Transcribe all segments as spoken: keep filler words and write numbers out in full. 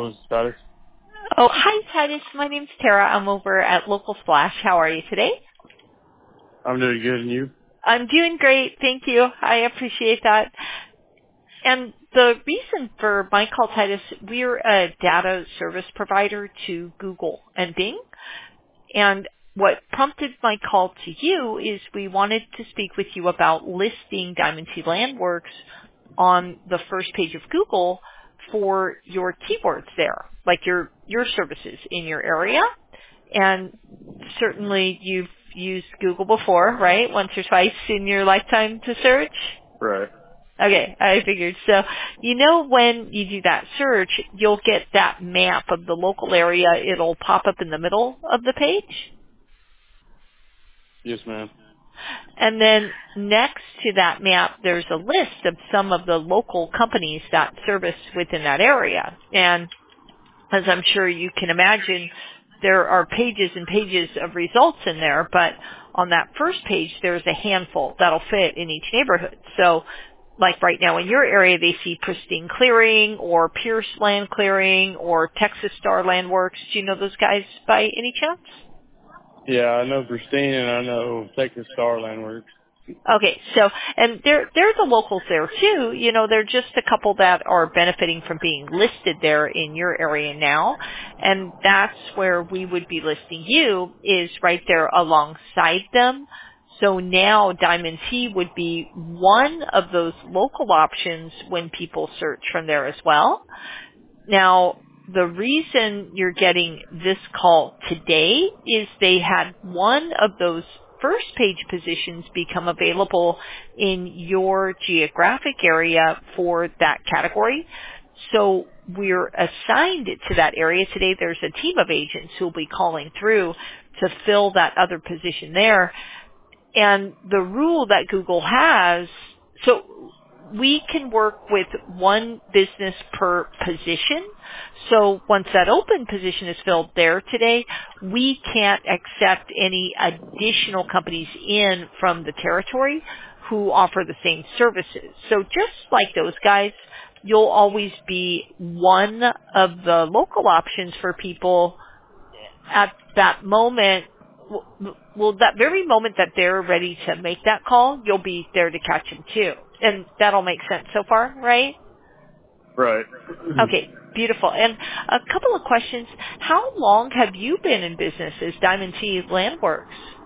This is Titus. Oh, hi, Titus. My name's Tara. I'm over at Local Splash. How are you today? I'm doing good, and you? I'm doing great. Thank you. I appreciate that. And the reason for my call, Titus, we're a data service provider to Google and Bing. And what prompted my call to you is we wanted to speak with you about listing Diamond T Landworks on the first page of Google for your keywords there, like your, your services in your area. And certainly you've used Google before, right? Once or twice in your lifetime to search? Right. Okay, I figured. So, you know when you do that search, you'll get that map of the local area. It'll pop up in the middle of the page. Yes, ma'am. And then next to that map, there's a list of some of the local companies that service within that area. And as I'm sure you can imagine, there are pages and pages of results in there, but on that first page, there's a handful that'll fit in each neighborhood. So, like right now in your area, they see Pristine Clearing or Pierce Land Clearing or Texas Star Landworks. Do you know those guys by any chance? Yeah, I know Pristine, and I know Texas Star Landworks. Okay, so, and there, there are the locals there too. You know, they're just a couple that are benefiting from being listed there in your area now. And that's where we would be listing you, is right there alongside them. So now Diamond T would be one of those local options when people search from there as well. Now, the reason you're getting this call today is they had one of those first page positions become available in your geographic area for that category. So we're assigned to that area today. There's a team of agents who will be calling through to fill that other position there. And the rule that Google has, so we can work with one business per position. So once that open position is filled there today, we can't accept any additional companies in from the territory who offer the same services. So just like those guys, you'll always be one of the local options for people at that moment. Well, that very moment that they're ready to make that call, you'll be there to catch them too. And that'll make sense so far, right? Right. Okay, beautiful. And a couple of questions. How long have you been in business as Diamond T Landworks?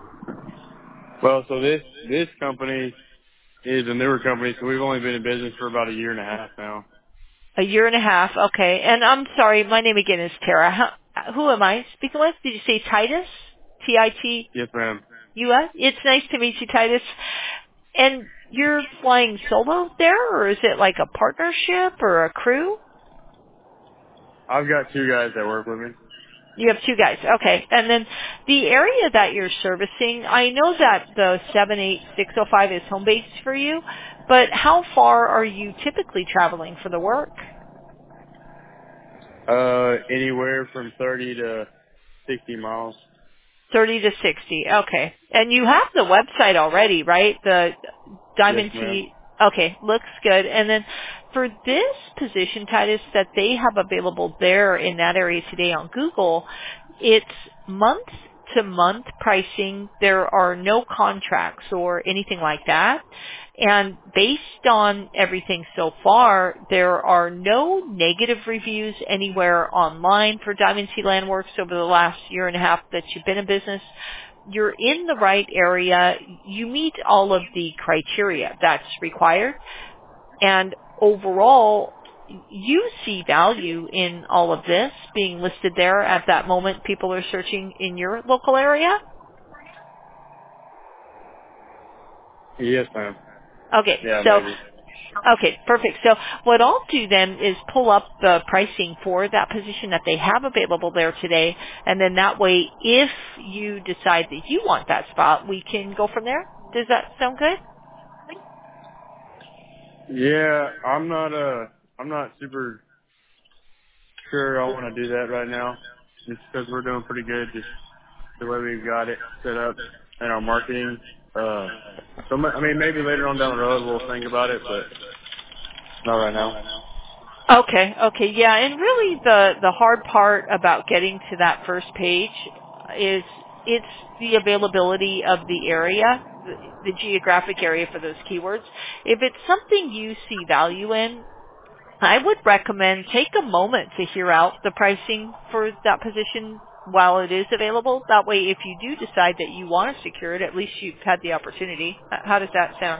Well, so this this company is a newer company, so we've only been in business for about a year and a half now. A year and a half, okay. And I'm sorry, my name again is Tara. How, who am I speaking with? Did you say Titus? T I T Yes, ma'am. U S? It's nice to meet you, Titus. And you're flying solo there, or is it like a partnership or a crew? I've got two guys that work with me. You have two guys, okay. And then the area that you're servicing, I know that the seven eight six oh five is home base for you, but how far are you typically traveling for the work? Uh, anywhere from thirty to sixty miles. thirty to sixty, okay. And you have the website already, right? The Yes, Diamond ma'am. T, okay, looks good. And then for this position, Titus, that they have available there in that area today on Google, it's month to month pricing. There are no contracts or anything like that. And based on everything so far, there are no negative reviews anywhere online for Diamond T Landworks over the last year and a half that you've been in business. You're in the right area. You meet all of the criteria that's required. And overall, you see value in all of this being listed there at that moment people are searching in your local area? Yes, ma'am. Okay, Yeah, so maybe. okay, perfect. So what I'll do then is pull up the pricing for that position that they have available there today, and then that way, if you decide that you want that spot, we can go from there. Does that sound good? Yeah, I'm not uh, I'm not super sure I want to do that right now, just because we're doing pretty good, just the way we've got it set up in our marketing. Uh, so ma- I mean, maybe later on down the road we'll think about it, but not right now. Okay, okay, yeah, and really the the hard part about getting to that first page is it's the availability of the area, the, the geographic area for those keywords. If it's something you see value in, I would recommend take a moment to hear out the pricing for that position while it is available. That way, if you do decide that you want to secure it, at least you've had the opportunity. H- How does that sound?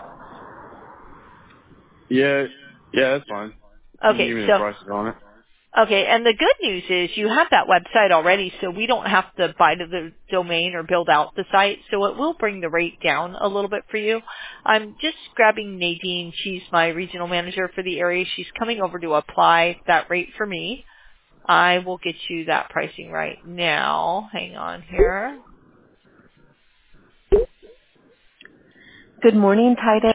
Yeah, yeah, that's fine. You can Okay, give me the so prices on it. okay, and the good news is you have that website already, so we don't have to buy the the domain or build out the site, so it will bring the rate down a little bit for you. I'm just grabbing Nadine. She's my regional manager for the area. She's coming over to apply that rate for me. I will get you that pricing right now. Hang on here. Good morning, Tide